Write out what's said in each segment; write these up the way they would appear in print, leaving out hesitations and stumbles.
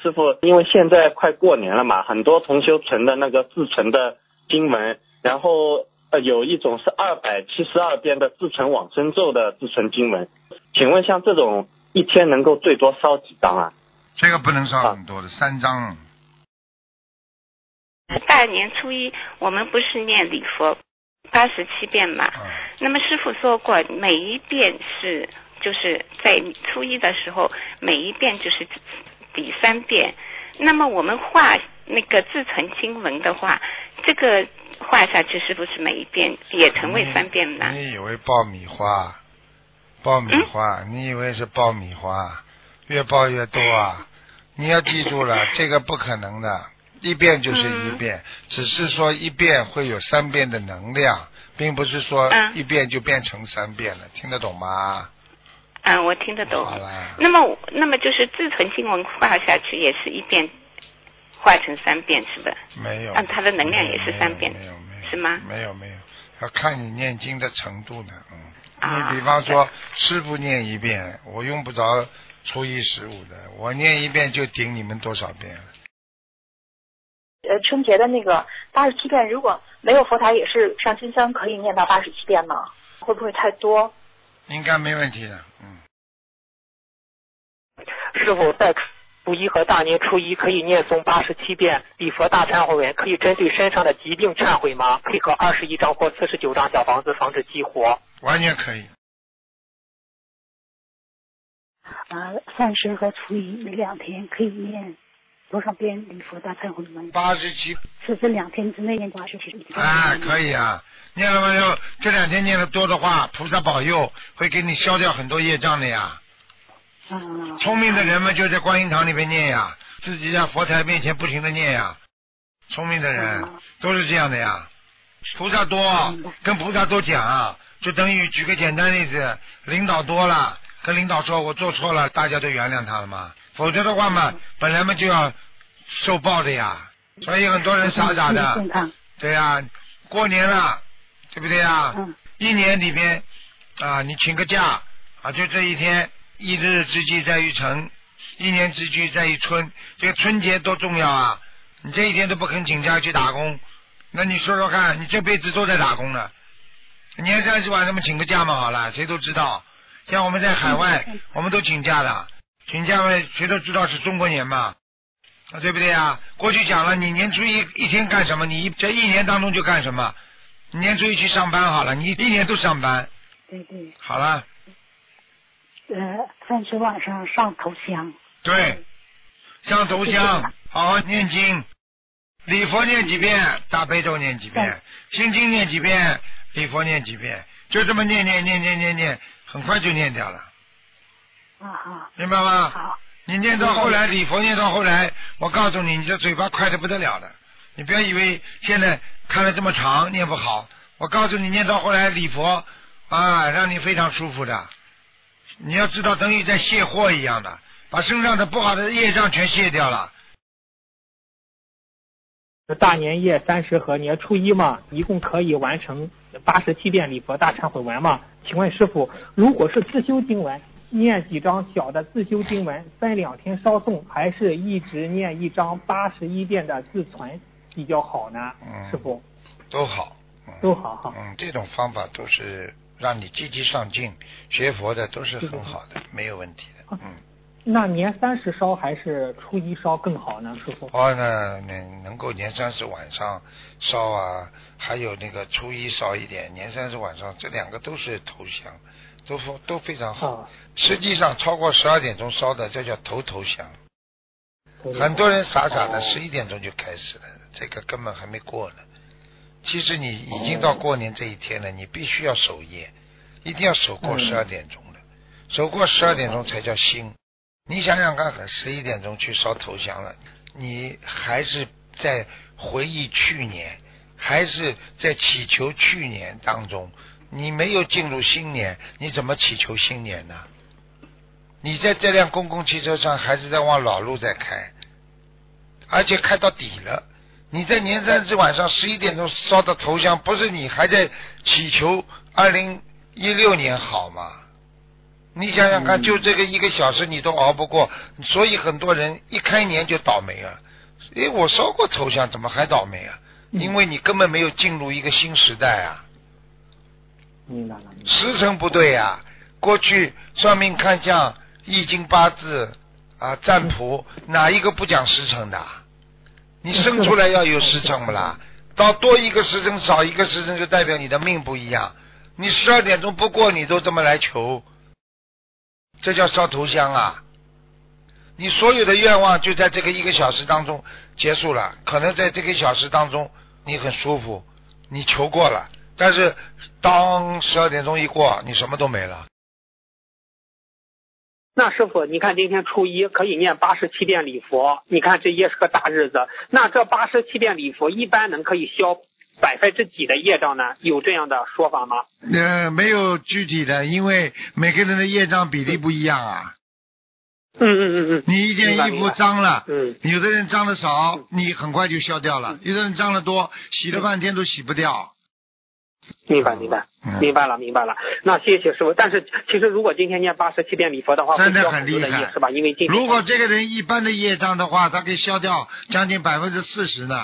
师傅，因为现在快过年了嘛，很多同修存的那个自存的经文，然后有一种是272遍的自存往生咒的自存经文，请问像这种一天能够最多烧几张啊？ 这个不能烧很多的，3张。 大年初一我们不是念礼佛87遍嘛？那么师父说过，每一遍是就是在初一的时候，每一遍就是抵3遍。那么我们画那个自存经文的话，这个画下去是不是每一遍也成为3遍呢？ 你以为爆米花？你以为是爆米花？越爆越多啊！你要记住了，这个不可能的。一遍就是一遍，只是说一遍会有3遍的能量，并不是说一遍就变成3遍了，听得懂吗？ 我听得懂。 好了。 那么就是自存经文画下去也是一遍画成3遍，是吧？ 没有。 它的能量也是3遍， 没有， 是吗？ 没有，要看你念经的程度呢。你比方说师父念1遍，我用不着初一15的，我念1遍就顶你们多少遍了。 春节的那个87遍，如果没有佛台也是上金香，可以念到87遍吗？会不会太多？ 应该没问题的。 师傅在初一和大年初一可以念诵87遍礼佛大忏悔文，可以针对身上的疾病忏悔吗？配合21张或49张小房子防止激活。 完全可以。 30和初一2天可以念多少遍礼佛大忏悔文 ？87。 是这2天之内念87。 可以啊，念了没有？这2天念的多的话，菩萨保佑会给你消掉很多业障的呀。聪明的人们就在观音堂里边念呀，自己在佛台面前不停的念呀。聪明的人都是这样的呀。菩萨多，跟菩萨多讲，就等于举个简单例子，领导多了，跟领导说我做错了，大家都原谅他了嘛。否则的话嘛，本来嘛就要受报的呀。所以很多人傻傻的，对呀，过年了，对不对呀？一年里边你请个假就这一天，一日之计在于晨，一年之计在于春，这个春节多重要啊！你这一天都不肯请假去打工，那你说说看，你这辈子都在打工呢。年30晚上嘛请个假嘛好了，谁都知道。像我们在海外，我们都请假的，请假嘛谁都知道是中国年嘛，对不对啊？过去讲了，你年初一天干什么？你这一年当中就干什么？你年初一去上班好了，你一年都上班。 对。 好了。 30晚上上头香。 对，上头香，好好念经，礼佛念几遍，大悲咒念几遍，心经念几遍，礼佛念几遍，就这么念，很快就念掉了。明白吗？ 好。 你念到后来，礼佛念到后来，我告诉你，你这嘴巴快得不得了的。你不要以为现在看了这么长念不好，我告诉你，念到后来礼佛让你非常舒服的。你要知道，等于在卸货一样的，把身上的不好的业障全卸掉了。 大年夜30和年初一嘛，一共可以完成87遍礼佛大忏悔文嘛？请问师父，如果是自修经文，念几张小的自修经文，分2天烧诵，还是一直念1张81遍的自存比较好呢？师父， 都好， 都好哈。 这种方法都是让你积极上进，学佛的都是很好的，没有问题的。 那年30烧还是初一烧更好呢，师父？ 那能够年30晚上烧还有那个初一烧一点，年30晚上这2个都是头香，都非常好。实际上超过12点钟烧的，这叫头香。很多人傻傻的11点钟就开始了，这个根本还没过呢。其实你已经到过年这一天了，你必须要守夜，一定要守过12点钟的，守过12点钟才叫兴。你想想看，11点钟去烧头香了，你还是在回忆去年，还是在祈求去年当中，你没有进入新年，你怎么祈求新年呢？你在这辆公共汽车上还是在往老路在开，而且开到底了。你在年30晚上11点钟烧的头香，不是你还在祈求2016年好吗？ 你想想看，就这个1个小时你都熬不过，所以很多人一开年就倒霉啊。我烧过头香，怎么还倒霉啊？因为你根本没有进入一个新时代啊。 明白了。 时辰不对啊，过去算命看相、易经八字啊、占卜，哪一个不讲时辰的？你生出来要有时辰不啦？到多一个时辰少一个时辰就代表你的命不一样。你12点钟不过你都这么来求，这叫烧头香啊！你所有的愿望就在这个1个小时当中结束了，可能在这个小时当中你很舒服，你求过了，但是当12点钟一过，你什么都没了。 那师傅，你看今天初一可以念87遍礼佛，你看这也是个大日子。那这87遍礼佛一般能可以消几%的业障呢？有这样的说法吗？ 没有具体的，因为每个人的业障比例不一样啊。你一件衣服脏了，有的人脏的少，你很快就消掉了；有的人脏的多，洗了半天都洗不掉。 明白了。那谢谢师傅。但是其实如果今天念87遍礼佛的话， 真的很厉害， 是吧？因为如果这个人一般的业障的话，他可以消掉将近40%呢。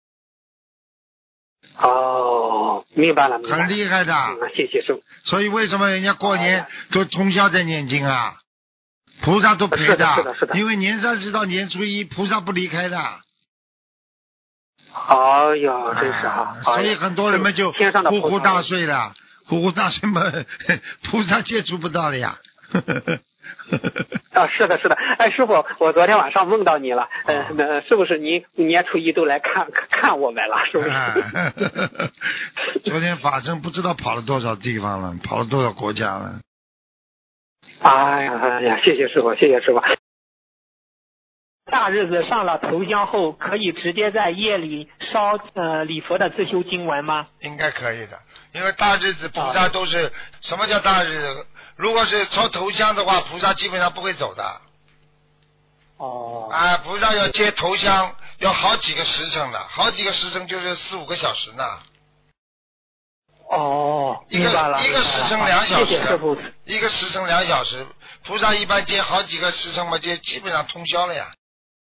哦，明白了。 很厉害的。 谢谢师傅。 所以为什么人家过年都通宵在念经啊？菩萨都陪是的， 因为年30到年初一，菩萨不离开的。 哎呀，真是哈！ 所以很多人们就呼呼大睡了，呼呼大睡嘛，菩萨接触不到了呀。 是的。哎，师傅，我昨天晚上梦到你了，是不是你年初一都来看我们了？是不是？ 昨天法身不知道跑了多少地方了，跑了多少国家了。 哎呀，谢谢师傅。大日子上了头香后，可以直接在夜里烧礼佛的自修经文吗？ 应该可以的，因为大日子菩萨都是什么叫大日子？如果是烧头香的话，菩萨基本上不会走的。菩萨要接头香，要好几个时辰的，好几个时辰就是4、5个小时呢。 明白了。 一个时辰2小时， 谢谢师傅。 一个时辰2小时，菩萨一般接好几个时辰嘛，就基本上通宵了呀。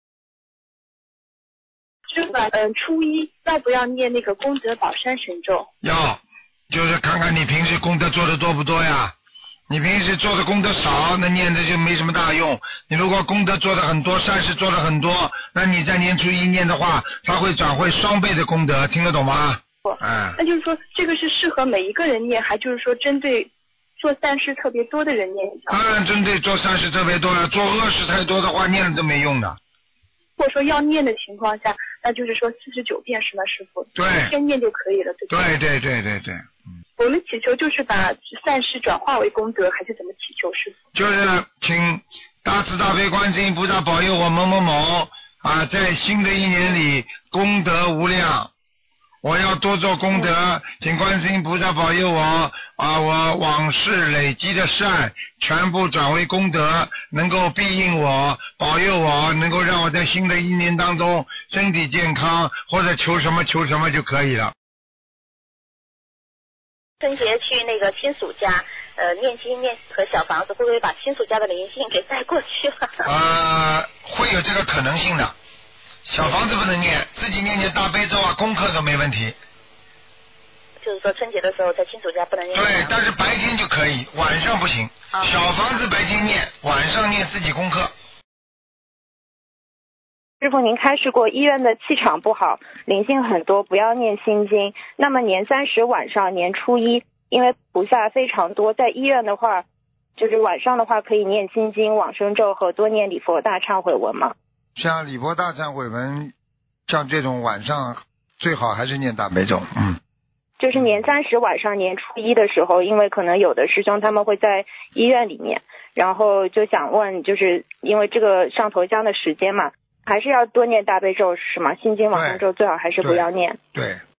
师傅，初一要不要念那个功德宝山神咒？ 要，就是看看你平时功德做的多不多呀。你平时做的功德少，那念的就没什么大用。你如果功德做的很多，善事做的很多，那你在年初一念的话，它会转会双倍的功德，听得懂吗？ 那就是说这个是适合每一个人念，还就是说针对做善事特别多的人念？ 当然针对做善事特别多了，做恶事太多的话念了都没用的。 或者说要念的情况下，那就是说49遍是吗，师傅？ 对， 天念就可以了，对吧？ 对。 我们祈求就是把善事转化为功德，还是怎么祈求，师傅？ 就是请大慈大悲观世音菩萨保佑我某某某在新的一年里功德无量。我要多做功德，请观世音菩萨保佑我我往事累积的善全部转为功德，能够庇应我，保佑我，能够让我在新的一年当中身体健康，或者求什么就可以了。 春节去那个亲属家念经念和小房子，会不会把亲属家的灵性给带过去了？ 会有这个可能性的。小房子不能念，自己念大悲咒功课都没问题。 就是说春节的时候在亲属家不能念。 对，但是白天就可以，晚上不行。小房子白天念，晚上念自己功课。 师傅，您开示过医院的气场不好，灵性很多，不要念心经。那么年30晚上、年初一，因为菩萨非常多，在医院的话，就是晚上的话可以念心经、往生咒和多念礼佛大忏悔文吗？ 像礼佛大忏悔文，像这种晚上最好还是念大悲咒。 就是年30晚上、年初一的时候，因为可能有的师兄他们会在医院里面，然后就想问，就是因为这个上头香的时间嘛，还是要多念大悲咒是吗？心经往生咒最好还是不要念。 对。